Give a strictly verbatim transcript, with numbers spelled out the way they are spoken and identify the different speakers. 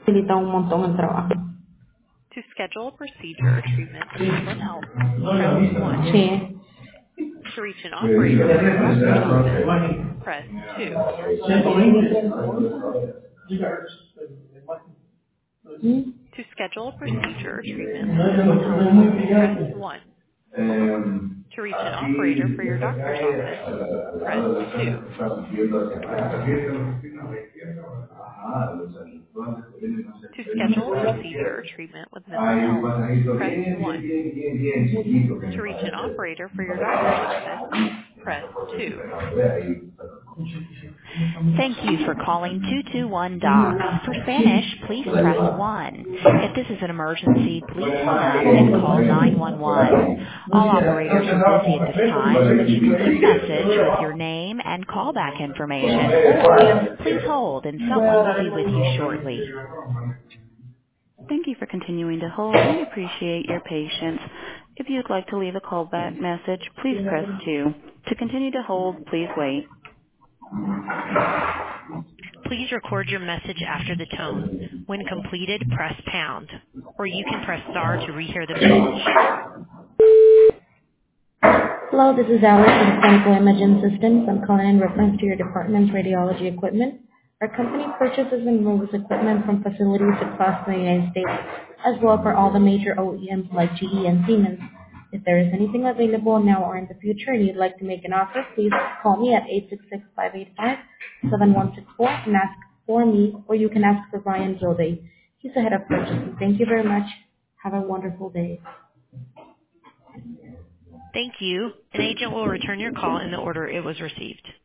Speaker 1: facilita un montón el trabajo.
Speaker 2: To schedule a procedure or treatment with mental health, press one.
Speaker 1: Sí.
Speaker 2: To reach an operator for your doctor's office, press two.
Speaker 1: Mm.
Speaker 2: To schedule a procedure or treatment with mental health, press one. To reach an operator for your doctor's office, press two. To schedule a procedure or treatment with mental health, press one. To reach an operator for your doctor's office, press two.
Speaker 3: Thank you for calling two two one docs. For Spanish, please press one. If this is an emergency, please hang up and call nine one one. All operators are busy at this time, but you can leave a message with your name and callback information, or please hold and someone will be with you shortly. Thank you for continuing to hold. We appreciate your patience. If you'd like to leave a callback message, please press two. To continue to hold, please wait.
Speaker 2: Please record your message after the tone. When completed, press pound, or you can press star to rehear the message.
Speaker 1: Hello, this is Alex from Clinical Imaging Systems. I'm calling in reference to your department's radiology equipment. Our company purchases and moves equipment from facilities across the United States, as well for all the major O E Ms like G E and Siemens. If there is anything available now or in the future and you'd like to make an offer, please call me at eight six six, five eight five, seven one six four and ask for me, or you can ask for Brian Gilday. He's the head of purchasing. Thank you very much. Have a wonderful day.
Speaker 2: Thank you. An agent will return your call in the order it was received.